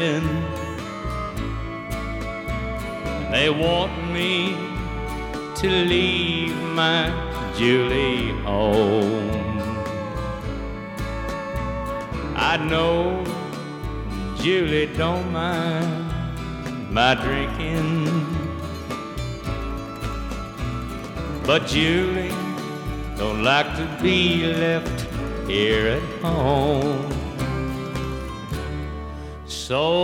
They want me to leave my Julie home. I know Julie don't mind my drinking, but Julie don't like to be left here at home. So